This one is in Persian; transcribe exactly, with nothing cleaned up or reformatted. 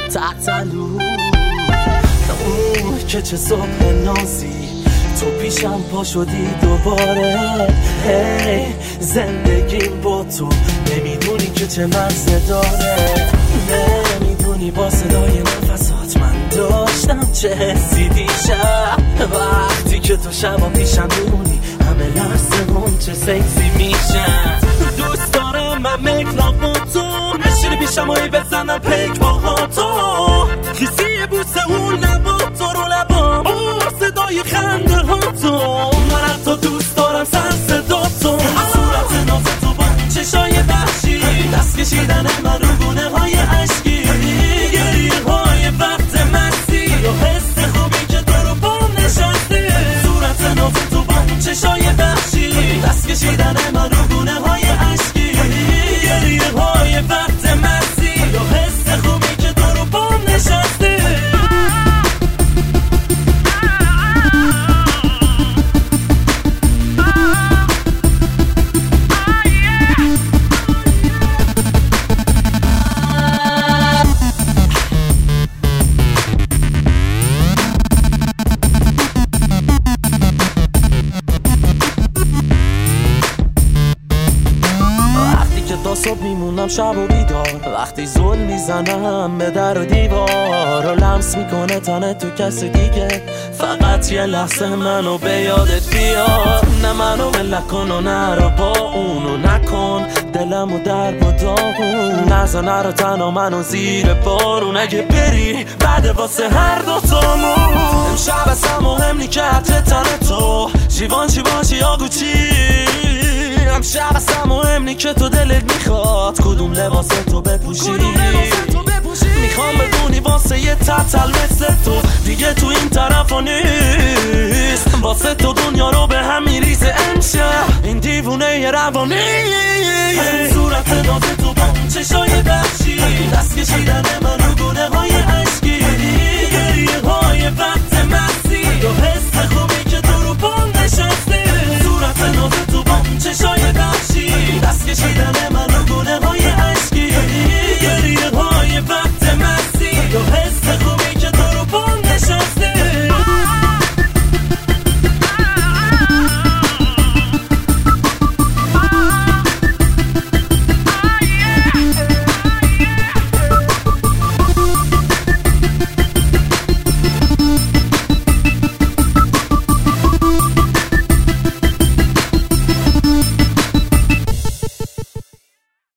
تحتلو اون که چه صبح نازی تو پیشم پا شدی دوباره. هی زندگیم با تو نمیدونی که چه مزه داره، نمیدونی با صدای نفسات من داشتم چه حسی دیشب. وقتی که تو شبا پیشم میمونی همه لحظه‌مون چه سکسی میشن. دوست دارم من مکلاق با تو نشینی پیشم هایی بزنم پیک با تو، کسی بوسه اون لبا تو رو لبام با صدای خنده ها تو. من حتی دوست دارم سر صدا تو، صورت ناز تو با چشای وحشی، دست کشیدن من رو گونه های عشقی، گریه های وقت مستی و حس خوبی که تو رو بام نشستی. صورت ناز تو با چشای وحشی، دست کشیدن من رو گونه های عشقی، گریه های وقت مستی و حس خوبی که تو رو بام نشستی. صبح میمونم شب و بیدار، وقتی زل میزنم به در و دیوار و لمس میکنه تنه تو کسی دیگه، فقط یه لحظه منو به یادت بیار. نه منو ول کن و نرو با اونو نکن دلمو در با داغون، نزن رو تنها منو زیر بارون اگه بری بعد واسه هر دوتامون. امشب اصلا مهم نی که عطر تنه تو شیوان چی باشی یا گوچی، امشب اصلا مهم نی که تو دلت میخواد کدوم لباس تو بپوشی. میخوام بدونی واسه یه تتل مثل تو دیگه تو این طرفا نیست، واسه تو دنیا رو به هم میریزه امشب این دیوونه ی روانی. صورت ناز تو با چشای وحشی، دست کشیدن من رو